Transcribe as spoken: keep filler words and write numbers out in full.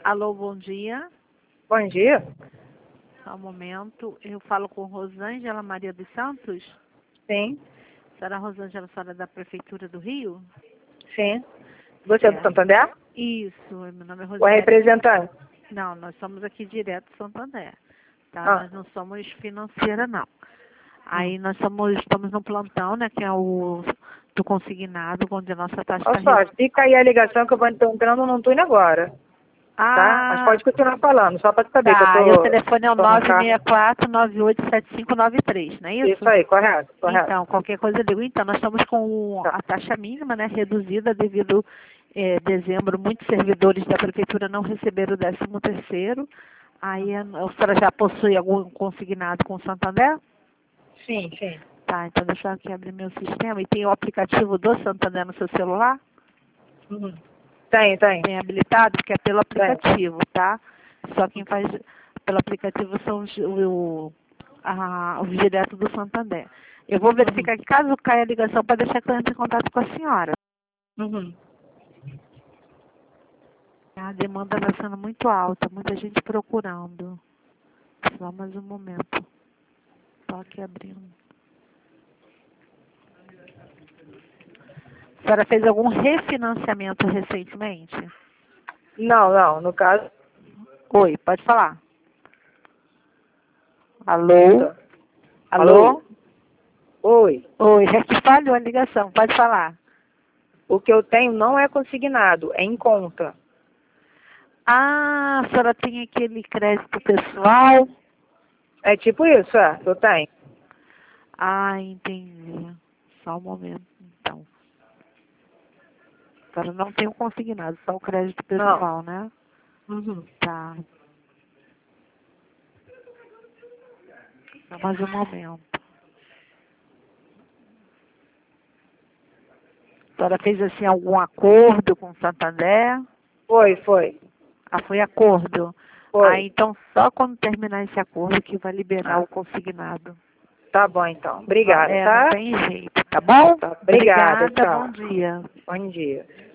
Alô, bom dia. Bom dia. Só um momento. Eu falo com Rosângela Maria dos Santos. Sim, Senhora Rosângela, senhora da Prefeitura do Rio? sim. Você é do Certo. Santander? Isso, meu nome é Ou é Rosângela. representante? Não, nós somos aqui direto do Santander. Tá? Ah. Nós não somos financeira, não. Aí Hum. nós somos, estamos no plantão, né, que é o do consignado, onde a nossa taxa Olha está... só, fica aí a ligação que eu vou tô entrando, eu não tô indo agora, tá? Mas Ah, pode continuar falando, só para saber que eu tá. E o tô, telefone é o tô no nove carro. seis quatro, nove oito sete cinco nove três, não é isso? Isso aí, correto, correto. Então, qualquer coisa eu digo. Então, nós estamos com Tá. a taxa mínima, né, reduzida devido eh, dezembro, muitos servidores da prefeitura não receberam o décimo terceiro. Aí a, a senhora já possui algum consignado com o Santander? Sim, sim. Tá, então deixa eu aqui abrir meu sistema. E tem o aplicativo do Santander no seu celular? Uhum. Tem, tem. Tem habilitado? Porque é pelo Tem. aplicativo, tá? Só quem faz pelo aplicativo são os, o, a, os diretos do Santander. Eu vou verificar Uhum. que caso caia a ligação para deixar que eu entre em contato com a senhora. Uhum. A demanda está sendo muito alta, muita gente procurando. Só mais um momento. Estou aqui abrindo. A senhora fez algum refinanciamento recentemente? Não, não, no caso... Oi, pode falar. Alô? Alô? Alô? Oi. Oi, é que falhou a ligação, pode falar. O que eu tenho não é consignado, é em conta. Ah, a senhora tem aquele crédito pessoal? É tipo isso, é, eu tenho. Ah, entendi. Só um momento, então. A senhora não tem o consignado, só o crédito Não. pessoal, né? Uhum. Tá. Só mais um momento. A senhora fez, assim, algum acordo com o Santander? Foi, foi, Ah, foi acordo? Ah, foi. então só quando terminar esse acordo que vai liberar Ah, o consignado. tá bom, então. Não- Obrigada, É, não tá? tem jeito, tá bom? Tá. Obrigada, Obrigada, tchau. bom dia. Bom dia.